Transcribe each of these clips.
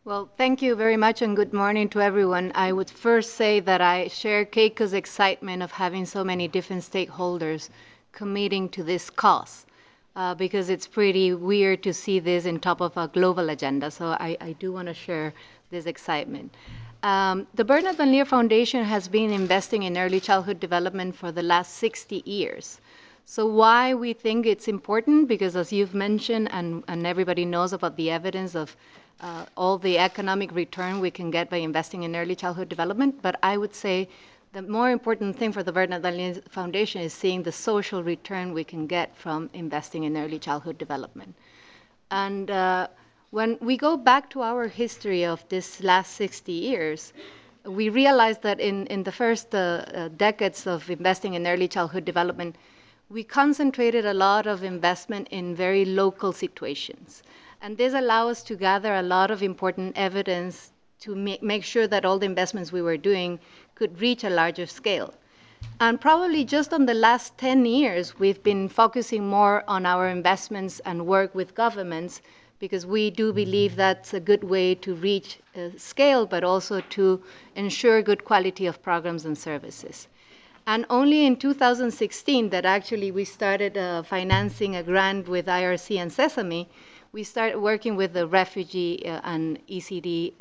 Well, thank you very much and good morning to everyone. I would first say that I share Keiko's excitement of having so many different stakeholders committing to this cause because it's pretty weird to see this in top of a global agenda. So I do want to share this excitement. The Bernard Van Leer Foundation has been investing in early childhood development for the last 60 years. So why we think it's important? Because as you've mentioned, and everybody knows about the evidence of all the economic return we can get by investing in early childhood development. But I would say the more important thing for the Bernard Van Leer Foundation is seeing the social return we can get from investing in early childhood development. And when we go back to our history of this last 60 years, we realize that in the first decades of investing in early childhood development, we concentrated a lot of investment in very local situations. And this allowed us to gather a lot of important evidence to make sure that all the investments we were doing could reach a larger scale. And probably just on the last 10 years, we've been focusing more on our investments and work with governments because we do believe that's a good way to reach scale, but also to ensure good quality of programs and services. And only in 2016 that actually we started financing a grant with IRC and Sesame, we started working with the refugee and ECD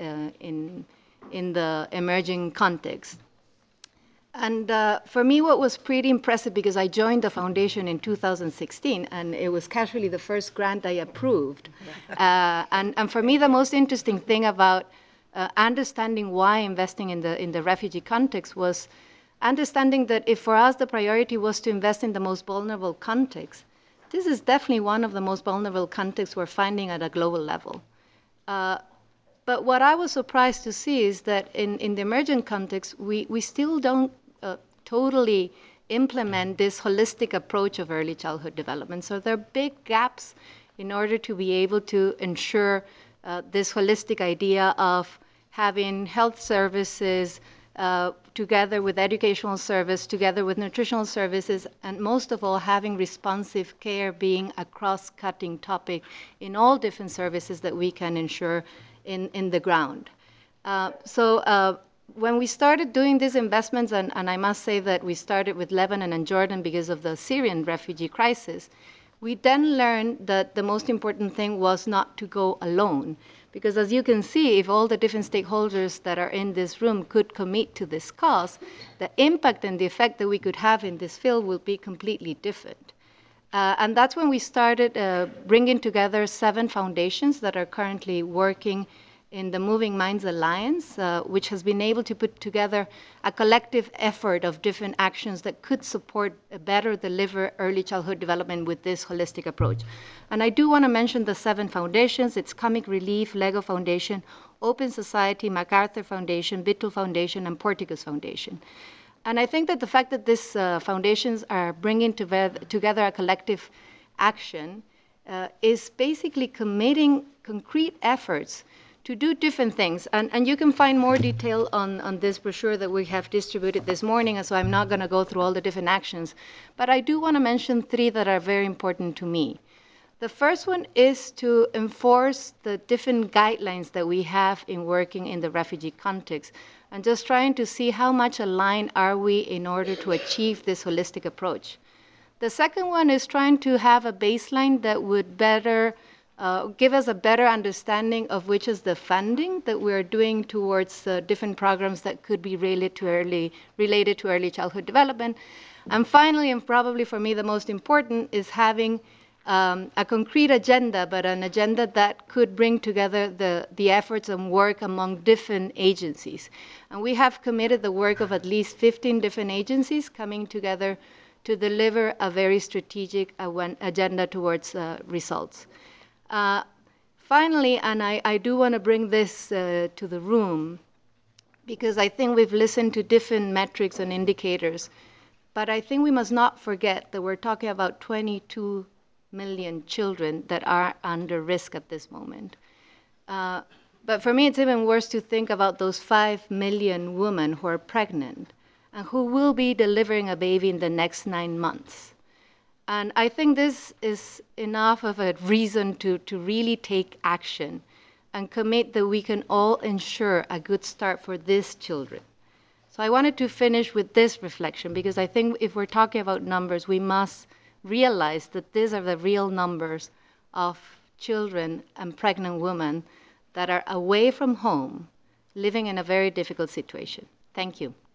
in the emerging context. And for me, what was pretty impressive, because I joined the foundation in 2016, and it was casually the first grant I approved. And for me, the most interesting thing about understanding why investing in the refugee context was understanding that if for us the priority was to invest in the most vulnerable context, this is definitely one of the most vulnerable contexts we're finding at a global level. But what I was surprised to see is that in the emergent context, we still don't totally implement this holistic approach of early childhood development. So there are big gaps in order to be able to ensure this holistic idea of having health services together with educational service, together with nutritional services, and most of all, having responsive care being a cross-cutting topic in all different services that we can ensure in the ground. So when we started doing these investments, and I must say that we started with Lebanon and Jordan because of the Syrian refugee crisis, we then learned that the most important thing was not to go alone. Because as you can see, if all the different stakeholders that are in this room could commit to this cause, the impact and the effect that we could have in this field will be completely different. And that's when we started bringing together 7 foundations that are currently working in the Moving Minds Alliance, which has been able to put together a collective effort of different actions that could support a better deliver early childhood development with this holistic approach. And I do want to mention the 7 foundations. It's Comic Relief, Lego Foundation, Open Society, MacArthur Foundation, Vittel Foundation, and Porticus Foundation. And I think that the fact that these foundations are bringing together a collective action is basically committing concrete efforts to do different things. And you can find more detail on this brochure that we have distributed this morning, and so I'm not going to go through all the different actions. But I do want to mention 3 that are very important to me. The first one is to enforce the different guidelines that we have in working in the refugee context, and just trying to see how much aligned are we in order to achieve this holistic approach. The second one is trying to have a baseline that would better give us a better understanding of which is the funding that we're doing towards different programs that could be related to early childhood development. And finally, and probably for me the most important, is having a concrete agenda, but an agenda that could bring together the efforts and work among different agencies. And we have committed the work of at least 15 different agencies coming together to deliver a very strategic agenda towards results. Finally, and I do want to bring this to the room, because I think we've listened to different metrics and indicators, but I think we must not forget that we're talking about 22 million children that are under risk at this moment. But for me, it's even worse to think about those 5 million women who are pregnant and who will be delivering a baby in the next 9 months. And I think this is enough of a reason to really take action and commit that we can all ensure a good start for these children. So I wanted to finish with this reflection because I think if we're talking about numbers, we must realize that these are the real numbers of children and pregnant women that are away from home, living in a very difficult situation. Thank you.